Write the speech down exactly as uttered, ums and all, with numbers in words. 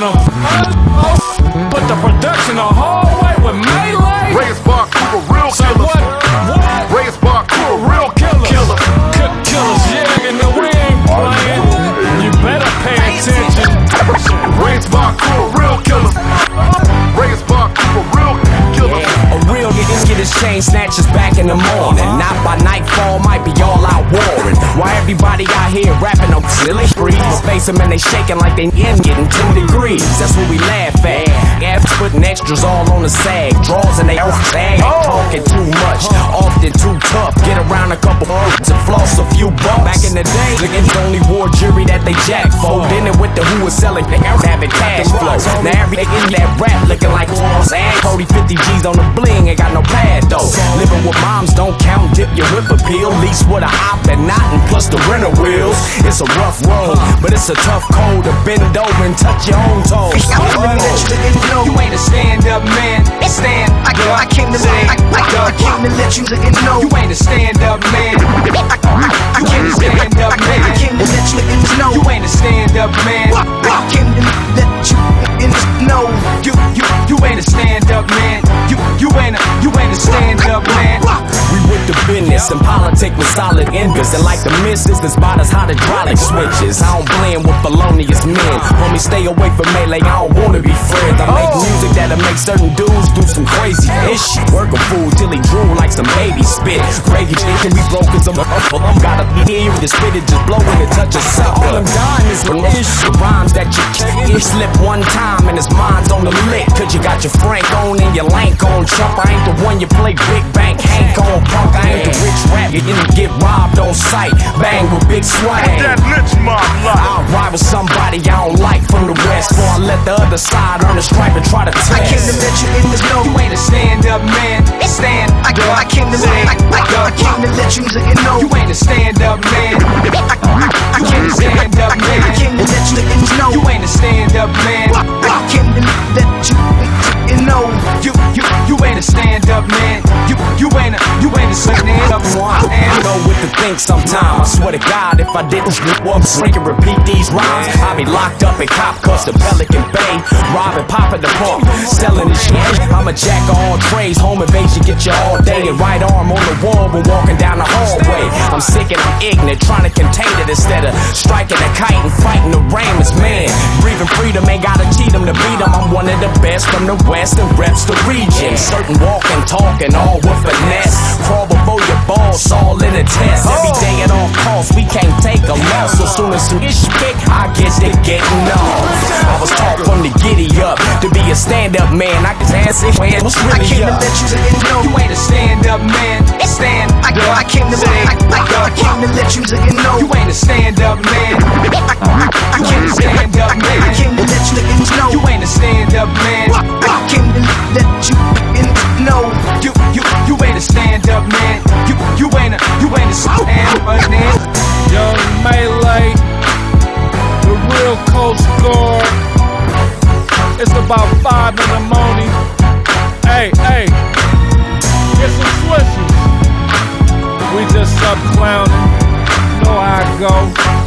them. Put the production the whole way with Melee. Reyes Bar Cooper, real Say killers. what? What? Reyes Bar Cooper, Real killers. killers. Cook killers, yeah, and the we ain't playing. You better pay attention. Reyes Bar Cooper, real killers. Reyes Bar Cooper, real killers. A real niggas get his chain snatchers back in the morning. Not by nightfall, might be all out warring. Why everybody out here rapping on silly streets? Face them and they shaking like they in getting ten degrees. That's what we laugh at. F's putting extras all on the sag. Draws and they sag. Talking too much, often too tough. Get around a couple bucks and floss a few bucks. Back in the day, niggas only wore jewelry that they jack for. Then it with the who was selling, they having cash flow. Now everything in that rap looking like sag. forty, fifty G's on the bling, ain't got no pad though. Living with moms don't count, dip your whip appeal. Lease with a op and not, and plus the rental wheels. It's a rough road, but it's a tough code to bend over and touch your own toes. You ain't a stand-up man. Stand. I, I came to let I, I, I came to let you know. You ain't a stand-up man. I, I, I came to stand up man. I came to let you know. You ain't a stand-up man. I came to let you know. You you you ain't a stand-up man. You you ain't a you ain't a stand-up man. We with the business and politics with solid enders. And like the misses, the spot is hot hydraulic switches. I don't blend with felonious men. Homie, stay away from Melee, I don't wanna be friends. I make music that'll make certain dudes do some crazy ish. Work a fool till he drool like some baby spit. Gravy shit can be broke cause I'm up. I'm gotta be here with the spit, it just blow when it touches sucker. All them diamonds with ish. Rhymes that you can't slip one time and his mind's on the lick. Cause you got your Frank on and your Lank on. Chump, I ain't the one you play big bank Hank on. Punk, I ain't the rich rap, you didn't get robbed on sight. Bang with big swag. That lynch mob life. I'll ride with somebody I don't like from the west. Before I let the other side earn a stripe and try to test. I came to let you in the know. You ain't a stand-up man. Stand. I, I came to let I, I, I came to let you know. You ain't a stand-up man. I, I, I came to stand up man. I came to let you know. You ain't a stand-up man. I came to let you know. You you you ain't a stand-up man. You you ain't a you ain't a stand-up one. I know what to think sometimes. I swear to God, if I didn't slip up, shrink and repeat these rhymes, I'd be locked up in cop cuffs to Pelican Bay, robbing, popping the pump, selling this shit. I'm a jack of all trades, home invasion, get you all day, and right arm on the wall when walking down the hallway. I'm sick and I'm ignorant, trying to contain it instead of striking a kite and fighting the rammers, man. Breathing freedom, ain't gotta cheat them to beat them. I'm one of the best from the west and reps the region. Certain walking, talking, all with finesse. Crawl before your boss, all in a test. Every day at all costs, we can't take a loss. So soon as you kick, I guess they getting off. I was taught from the giddy up to be a stand-up man. I can ask it when what's I really came to up. let you know. You ain't a stand-up man. Stand. I, I came to let I, I, I came to let you know. You ain't a stand-up man. I, I, I came to stand up man. I came to let you know. You ain't a stand-up man. I came to let you know. You you you ain't a stand-up man. You you ain't a you ain't a stand-up man. Young Melee, the real Coast Guard. It's about five in the morning. Hey, hey, get some Swisses. We just up clowning. You know how I go.